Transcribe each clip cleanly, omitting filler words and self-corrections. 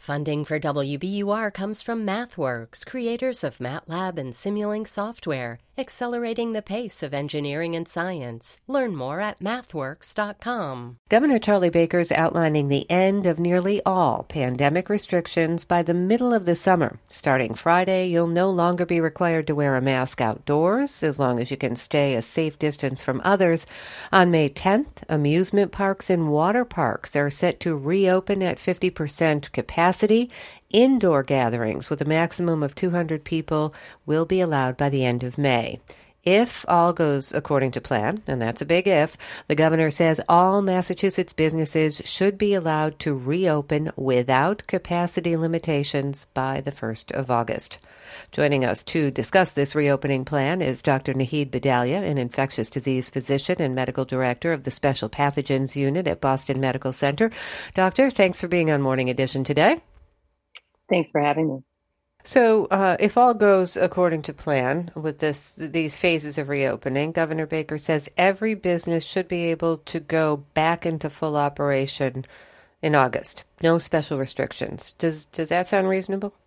Funding for WBUR comes from MathWorks, creators of MATLAB and Simulink software, accelerating the pace of engineering and science. Learn more at mathworks.com. Governor Charlie Baker is outlining the end of nearly all pandemic restrictions by the middle of the summer. Starting Friday, you'll no longer be required to wear a mask outdoors, as long as you can stay a safe distance from others. On May 10th, amusement parks and water parks are set to reopen at 50% capacity. Indoor gatherings with a maximum of 200 people will be allowed by the end of May. If all goes according to plan, and that's a big if, the governor says all Massachusetts businesses should be allowed to reopen without capacity limitations by the 1st of August. Joining us to discuss this reopening plan is Dr. Nahid Badalia, an infectious disease physician and medical director of the Special Pathogens Unit at Boston Medical Center. Doctor, thanks for being on Morning Edition today. Thanks for having me. So if all goes according to plan with these phases of reopening, Governor Baker says every business should be able to go back into full operation in August. No special restrictions. Does that sound reasonable?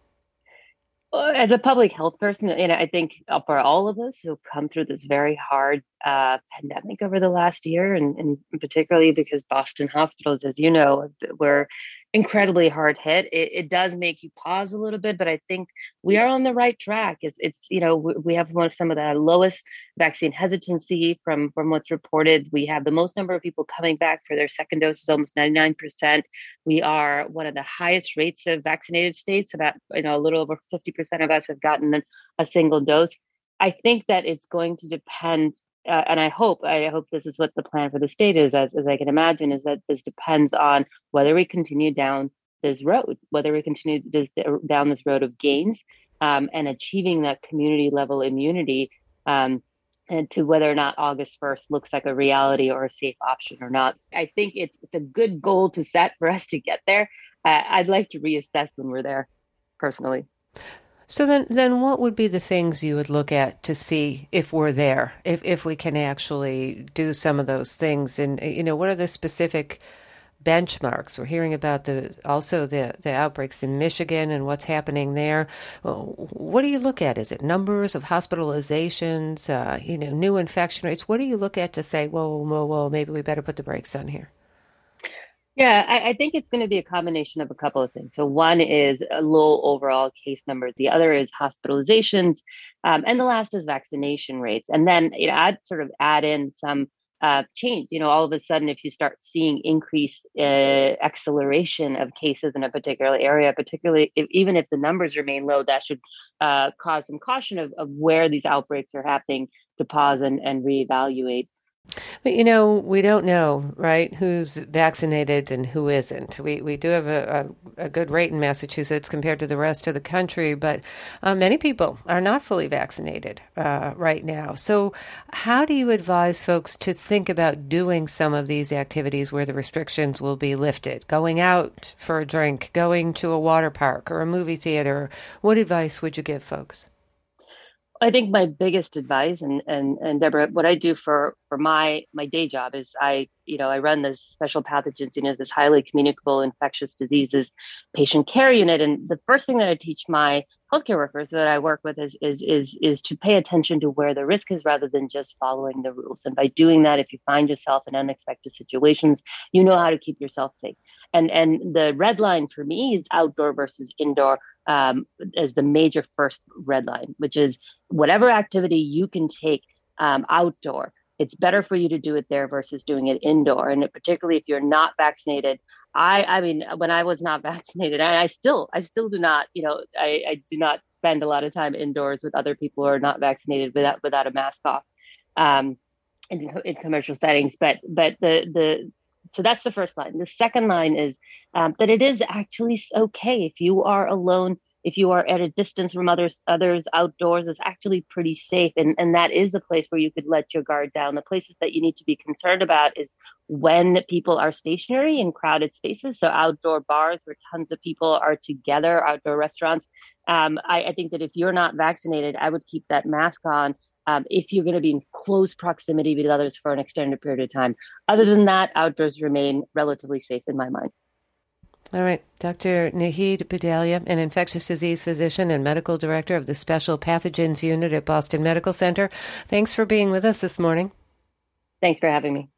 As a public health person, I think for all of us who've come through this very hard pandemic over the last year, and particularly because Boston hospitals, as you know, were incredibly hard hit, it does make you pause a little bit, but I think we are on the right track. We have some of the lowest vaccine hesitancy from what's reported. We have the most number of people coming back for their second dose is almost 99%. We are one of the highest rates of vaccinated states. About a little over 50% of us have gotten a single dose. I think that it's going to depend. And I hope this is what the plan for the state is, as I can imagine, is that this depends on whether we continue down this road, down this road of gains and achieving that community level immunity, and to whether or not August 1st looks like a reality or a safe option or not. I think it's a good goal to set for us to get there. I'd like to reassess when we're there, personally. So then what would be the things you would look at to see if we're there, if we can actually do some of those things? And, what are the specific benchmarks? We're hearing about the outbreaks in Michigan and what's happening there. What do you look at? Is it numbers of hospitalizations, new infection rates? What do you look at to say, whoa, maybe we better put the brakes on here? Yeah, I think it's going to be a combination of a couple of things. So one is low overall case numbers. The other is hospitalizations. And the last is vaccination rates. And then I'd sort of add in some change. All of a sudden, if you start seeing increased acceleration of cases in a particular area, particularly even if the numbers remain low, that should cause some caution of where these outbreaks are happening, to pause and reevaluate. But, we don't know, right, who's vaccinated and who isn't. We do have a good rate in Massachusetts compared to the rest of the country, but many people are not fully vaccinated right now. So how do you advise folks to think about doing some of these activities where the restrictions will be lifted? Going out for a drink, going to a water park or a movie theater? What advice would you give folks? I think my biggest advice, and Deborah, what I do for my day job is I run this Special Pathogens Unit, this highly communicable infectious diseases patient care unit. And the first thing that I teach my healthcare workers that I work with is to pay attention to where the risk is rather than just following the rules. And by doing that, if you find yourself in unexpected situations, you know how to keep yourself safe. And the red line for me is outdoor versus indoor as the major first red line, which is whatever activity you can take outdoor, it's better for you to do it there versus doing it indoor. And particularly if you're not vaccinated, I mean, when I was not vaccinated, and I still do not, I do not spend a lot of time indoors with other people who are not vaccinated without a mask off in commercial settings. But so that's the first line. The second line is that it is actually okay if you are alone, if you are at a distance from others outdoors. Is actually pretty safe. And that is a place where you could let your guard down. The places that you need to be concerned about is when people are stationary in crowded spaces. So outdoor bars where tons of people are together, outdoor restaurants. I think that if you're not vaccinated, I would keep that mask on. If you're going to be in close proximity with others for an extended period of time. Other than that, outdoors remain relatively safe in my mind. All right. Dr. Nahid Bhadalia, an infectious disease physician and medical director of the Special Pathogens Unit at Boston Medical Center. Thanks for being with us this morning. Thanks for having me.